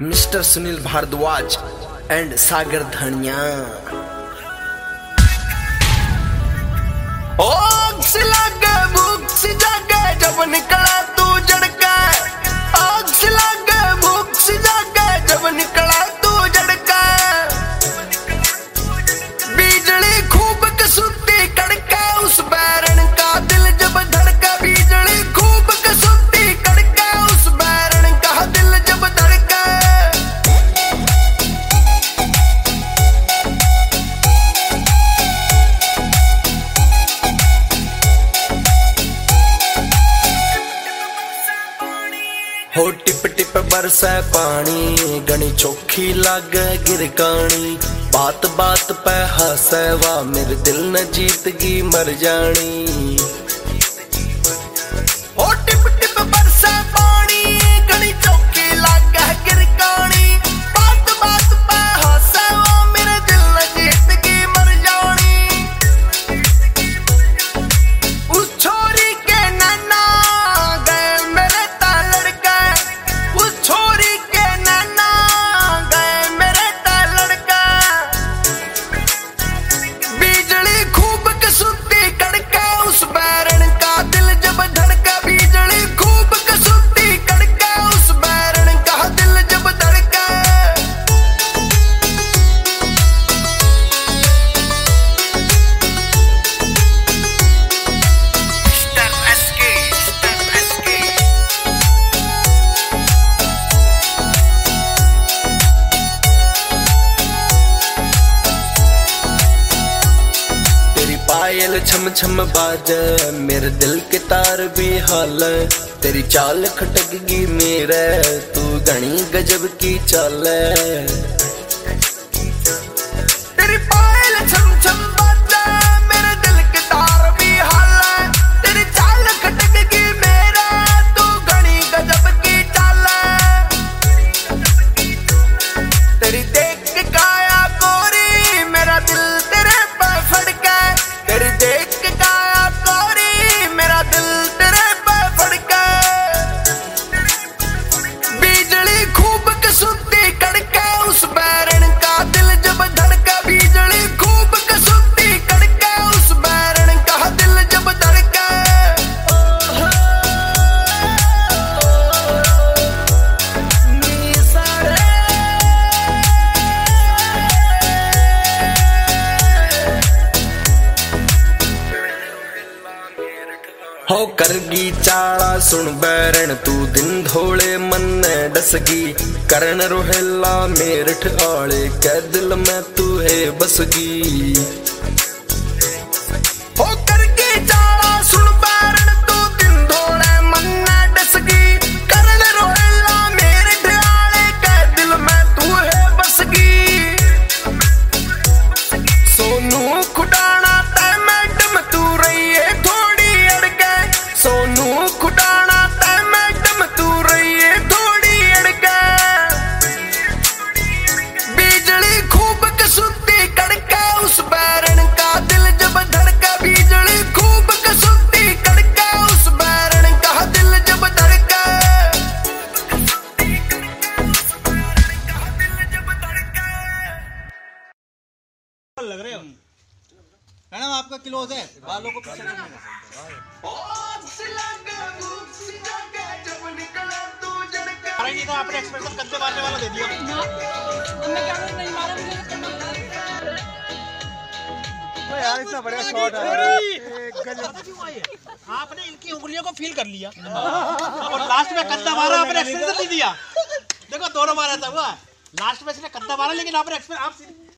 Mister Sunil Bhardwaj and Sagar Dhaniya. आग से लागे भूख से जागे जब निकला तू जड़का, आग से लागे भूख से जागे जब निकला तू जड़का, बिजली खूब कसुती कड़का उस बैरन का दिल जब धड़का, बिजली खूब कसुती कड़का उस बैरन का दिल जब धड़का। हो टिप टिप बरसे पानी गणी चोखी लागे गिरकानी, बात बात पे हंसे वा मेरे दिल न जीत गई मर जानी। हो टिप टिप बरसे पानी गणी चोखी लागे गिरकानी, बात बात पे हंसे वा मेरे दिल न जीत गई मर जानी। उस छोरी के नैना गए मेरे लड़का, उस छोरी के नैना गए मेरे लड़का, बिजली खूब कसुती कड़का उस बैरन का दिल जब धड़का, बिजली खूब कसुती कड़का उस बैरन का दिल जब धड़का। पायल छम छम बाजे मेरे दिल के तार भी हाल, तेरी चाल खटकगी मेरे तू घनी गजब की चाल। तेरी पायल छम छम बाजे मेरे दिल के तार भी हाल, तेरी चाल खटकगी मेरे तू घनी गजब की चाल। तेरी देख के काया गोरी मेरा दिल तेरे पे फड़का, तेरी देख के काया गोरी मेरा दिल तेरे पे फड़का, बिजली खूब कसुती कड़का उस बैरन का दिल जब धड़का, बिजली खूब कसुती कड़का उस बैरन का दिल जब धड़का। हो करगी चाला सुन बैरन तू दिन धोले मन डसगी, करण रोहेला मेरठ आले कै दिल में तू है बसगी। हो करगी चाला सुन बैरन तू दिन धोले मन डसगी, करण रोहेला मेरठ आले कै दिल में तू है बसगी। सोनू खुडाना तै मैडम तू रही है थोड़ी अड़के, सोनू खुडाना तै मैडम तू रही है थोड़ी अड़के, बिजली खूब कसुती कड़का उस बैरन का दिल जब धड़का, बिजली खूब कसुती कड़का उस बैरन का दिल जब धड़का। लग रहे हो मैडम, आपका क्लोज है, बालों को पीछे नहीं तो आपने एक्सप्रेशन कंधे मारने वाला दे दिया। यार इतना बढ़िया शॉट है, आपने इनकी उंगलियों को फील कर लिया और लास्ट में कंधा मारा, आपने एक्सप्रेशन नहीं दिया। देखो दोनों मारा था हुआ, लास्ट में इसने कंधा मारा लेकिन आपने एक्सप्रेशन आप